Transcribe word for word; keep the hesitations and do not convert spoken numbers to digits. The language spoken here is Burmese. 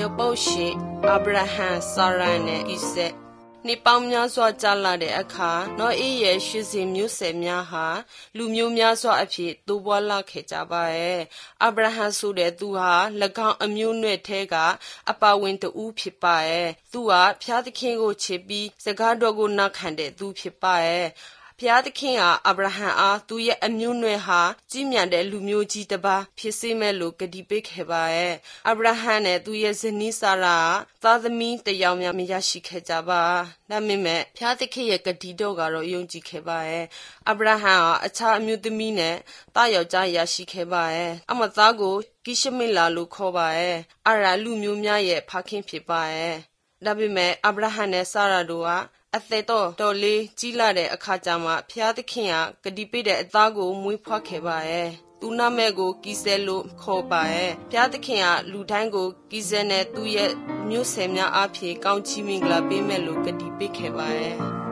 ရုပ်ပုတ်ရှင်အာဗြဟံစာရန်နဲ့ဣဇက်နေပေါင်းများစွာကြာလာတဲ့အခါနောအေးရဲ့ရှေ့စဉ်မျိုးဆက်များဟာလူမျိုးများစွာအဖြစ်တိုးပွားလာခဲ့ကြပါရဲ့အာဗြဟံဆိုတဲ့သူဟာ၎င်းအမျိုးနွယ်ထဲကအပါဝင်တူဖြစ်ပါရဲ့သူဟာဖျားသခင်ကိုချစ်ပြီးစကားတော်ကိုနားခံတဲ့သူဖြစ်ပါရဲ့ဖျားသခင်ဟာအာဗြဟံအားသူရဲ့အမျိုးနွယ်ဟာကြီးမြတ်တဲ့လူမျိုးကြီးတစ်ပါးဖြစ်စေမယ်လို့ကတိပေးခဲ့ပါရဲ့အာဗြဟံနဲ့သူရဲ့ဇနီးစာရာသားသမီးတစ်ယောက်များမရရှိခဲ့ကြပါဒါပေမဲ့ဖျားသခင်ရဲ့ကတိတော်ကတော့ယုံကြည်ခဲ့ပါရဲ့အာဗြဟံဟာအခြားအမျိုးသမီးနဲ့သားယောက်ျားရရှိခဲ့ပါရဲ့အမသားကိုကိရှမေလာလို့ခေါ်ပါရဲ့အာရာလူမျိုးများရဲ့ဖခင်ဖြစ်ပါရဲ့ဒါပေမဲ့အာဗြဟံနဲ့စာရာတို့ကအသက်တော်တော်လေးကြီးလာတဲ့အခါကျမှဖျားသခင်ကဂတိပေးတဲ့အသားကိုမွေးဖွားခဲ့ပါရဲ့သူနာမည်ကိုကီဆယ်လို့ခေါ်ပါရဲ့ဖျားသခင်ကလူတိုင်းကိုကီဆယ်နဲ့သူရဲ့မျိုးဆက်များအဖြစ်ကောင်းချီးမင်္ဂလာပေးမယ်လို့ဂတိပေးခဲ့ပါရဲ့